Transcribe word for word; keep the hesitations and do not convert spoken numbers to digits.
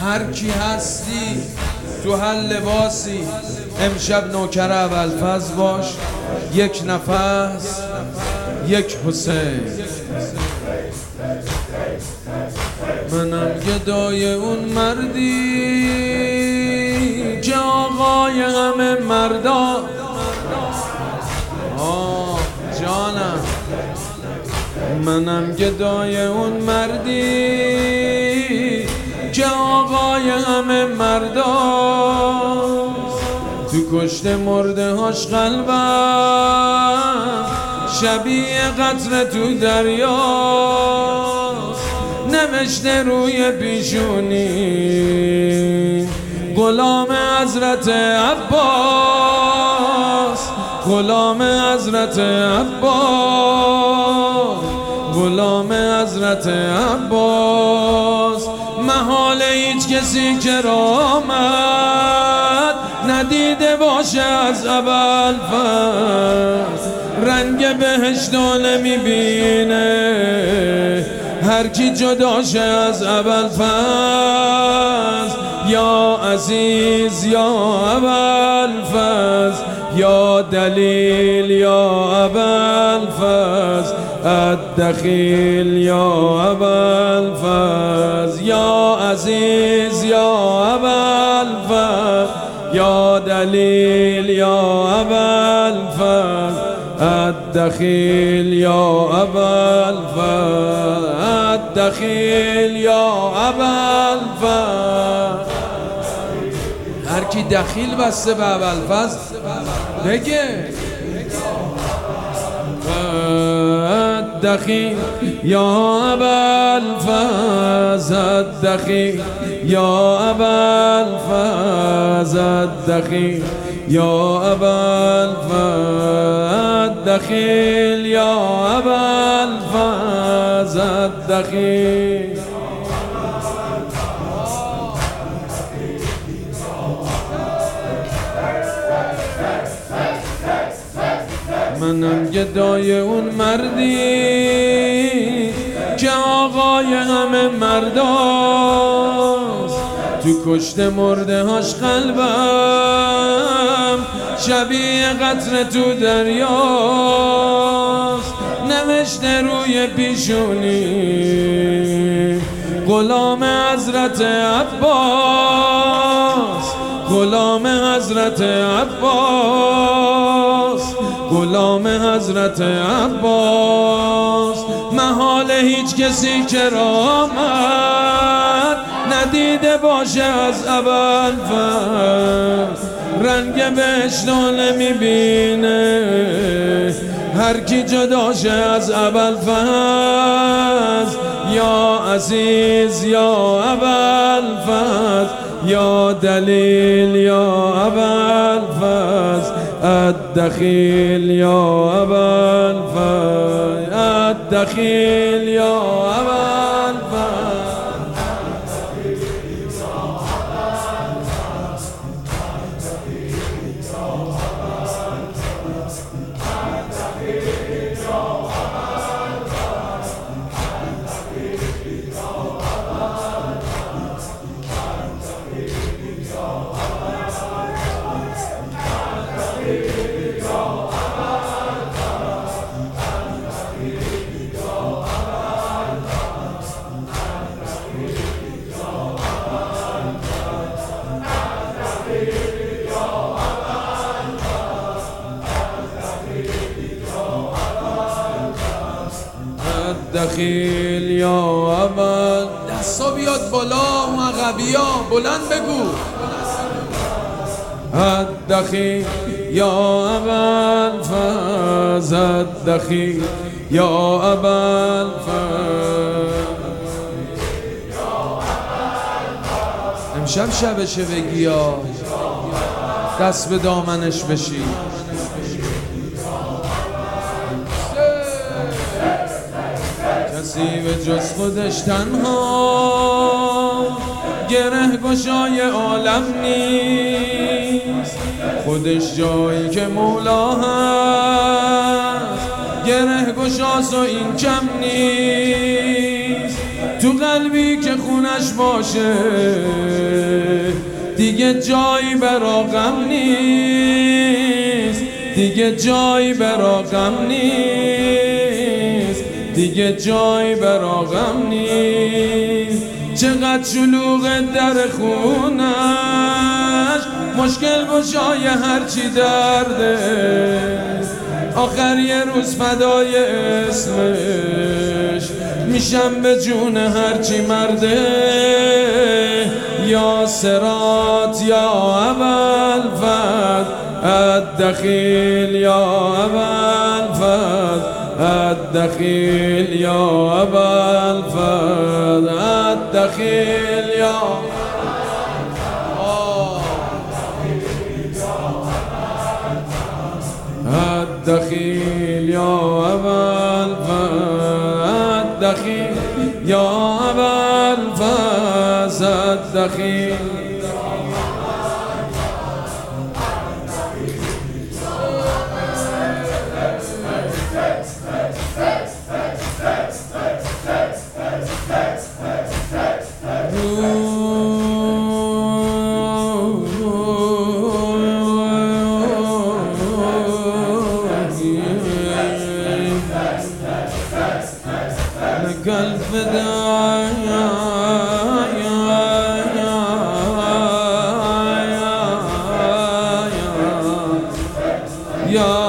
هر کی هستی تو هر لباسی امشب نوکر ابوالفضل باش. یک نفس یک حسین، منم گدای اون مردی که آقای همه مردا. آه جانم، منم گدای اون مردی که آقای همه مردا. تو کشت مرده هاش قلبم شبیه قطره تو دریا، نوشته روی پیشونی غلام حضرت عباس، غلام حضرت عباس، غلام حضرت عباس. محال هیچ کسی کرامت ندیده باشه از ابوالفضل، رنگ بهشتو نمیبینه هر کی جداشه از ابوالفضل. یا عزیز یا ابوالفضل، یا دلیل یا ابوالفضل، الدخیل یا ابوالفضل. یا عزیز یا ابوالفضل، یا دلیل یا ابوالفضل، الدخیل یا ابوالفضل، الدخیل یا ابوالفضل. هر کی دخیل بسته به ابوالفضل بگه الدخیل یا ابوالفضل، الدخیل یا ابوالفضل، الدخیل یا ابوالفضل، الدخیل یا ابوالفضل، الدخیل. منم گدای اون مردی که آقای همه مرداست. تو کشت مرده هاش قلبم شبیه قطره تو دریاست، نوشته روی پیشونی غلام حضرت عباس، غلام حضرت عباس، غلام حضرت عباس. محال هیچ کسی کرامت ندیده باشه از ابوالفضل، رنگ بهشتو نمیبینه هر کی جداشه از ابوالفضل. یا عزیز یا ابوالفضل، یا دلیل یا ابوالفضل، الدخیل یا ابوالفضل، الدخیل یا ابوالفضل. الدخیل یا ابوالفضل. دستا بیاد بالا مغبیا بلند بگو الدخیل یا ابوالفضل، الدخیل یا ابوالفضل. امشب شبشه بگی یا دست به دامنش بشی. کسی به جز خودش تنها گره گشای عالم نیست، خودش جایی که مولا هست گره گشاس و این کم نیست، تو قلبی که خونش باشه دیگه جایی برا غم نیست، دیگه جایی برا غم نیست، دیگه جایی برا غم نیست. چقدر شلوغ در خونش، مشکل گشای هرچی درده، آخر یه روز فدای اسمش میشم به جون هرچی مرده. یا صراط یا اول فد الدخیل، یا اول فد الدخیل، یا اول فد الدخیل، یا الدخیل، یا اول فد الدخیل، یا اول فد الدخیل. قلب فدايا يا يا يا يا